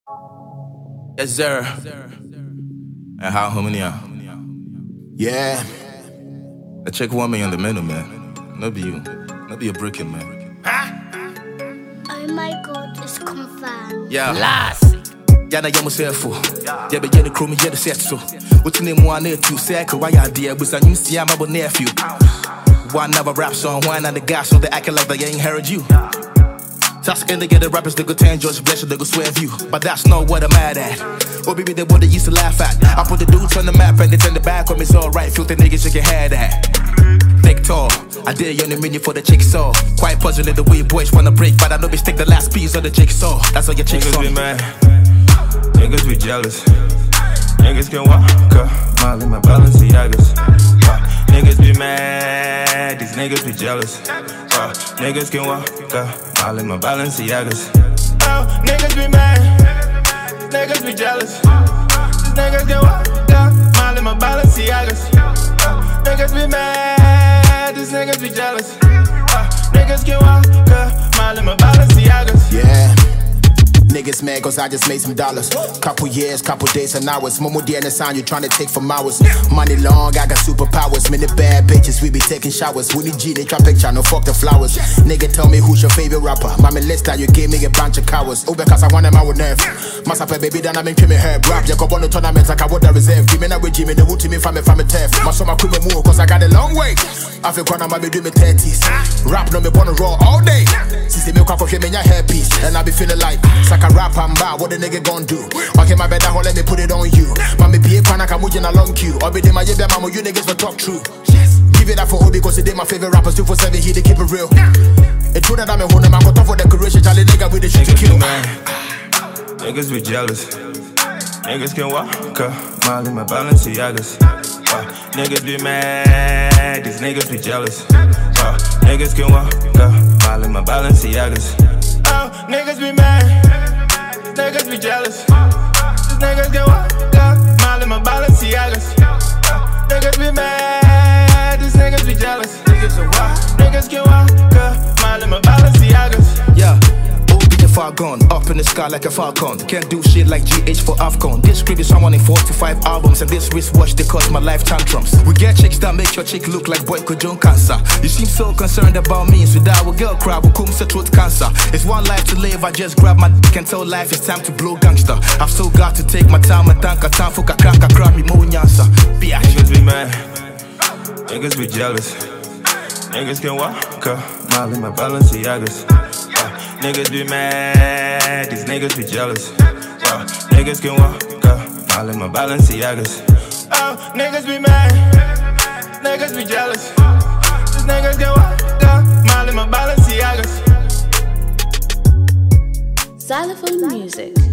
Yes, sir. And how many are? Yeah. I check one man in the middle, man. No be you. No be a bricking, man. Oh my God, it's confirmed. Yeah. Last. Yeah, na yomo selfo. Yeah, be the crew me the set so. What you name one two cycle? Why you there? But I see I'm a nephew. One never rap song, one and the guys so they acting like they ain't heard you. Task in to get the rappers, they go 10 George Bless, they go swerve you. But that's not what I'm mad at. Oh, baby, they what they used to laugh at. I put the dudes on the map and they turn the back on me, it's alright. Filthy niggas shake your head at. Thick tall, I did it on the menu for the jigsaw. Quite puzzling the way boys wanna break, but I know they stick the last piece of the jigsaw. That's all your chicks niggas on. Be mad, niggas be jealous. Niggas can walk up, mile in my Balenciagas. Niggas be mad, these niggas be jealous. Niggas can walk up, mile in my Balenciagas. Oh, niggas be mad, niggas be jealous. These niggas can walk up, mile in my Balenciagas. Niggas be mad, these niggas be jealous. Niggas can walk up, mile in my Balenciagas. Yeah. Niggas mad cause I just made some dollars. Couple years, couple days and hours. Momo D and the sound you tryna take from ours. Money long, I got superpowers. Many bad bitches, we be taking showers. Willie G, they try picture, no fuck the flowers. Nigga tell me who's your favorite rapper. Mommy list that you gave me a bunch of cowards. Oh, because I want them out with nerve. Massacre baby, then I make me her rap. You go on the tournament like I would reserve. Give me that with Jimmy, the wood to me from a turf. My summer crew me move cause I got a long way. I feel gonna be doing me 30s. Rap no me wanna roll all day. Since me come for me your hairpiece. And I be feeling like Saka rap and bar, what the nigga gon' do? Okay, my bed, let me put it on you. Mami be a pana kamuji na long queue. Or be my yebe mama, you niggas will talk true. Yes. Give it up for Obi because they my favorite rappers 247 here, they keep it real. It's true that I'm a honey man, got off for decoration, Charlie nigga with the shit to kill. Niggas be jealous. Niggas can walk up, mile in my Balenciagas. Niggas be mad, these niggas be jealous. Niggas can walk up, mile in my Balenciagas. Oh, niggas be mad, niggas be jealous. These niggas can walk up, mile in my Balenciagas. Niggas be mad, these niggas be jealous. Niggas can walk up, mile in my Balenciagas. Yeah. Far gone, up in the sky like a falcon. Can't do shit like GH for AFCON. This script is someone in 45 albums, and this wristwatch they cause my life tantrums. We get chicks that make your chick look like boy could John cancer. You seem so concerned about me, so that our girl cry will come to throat cancer. It's one life to live, I just grab my dick and tell life it's time to blow gangster. I've still got to take my time and thank a time for kakaka cry me mo nyansa. Niggas be mad, niggas be jealous. Niggas can walk up, mile in my Balenciagas. Niggas be mad, these niggas be jealous. Niggas can walk up, mile in my Balenciagas. Oh, niggas be mad, niggas be jealous. These niggas can walk up, mile in my Balenciagas. Xylophone music.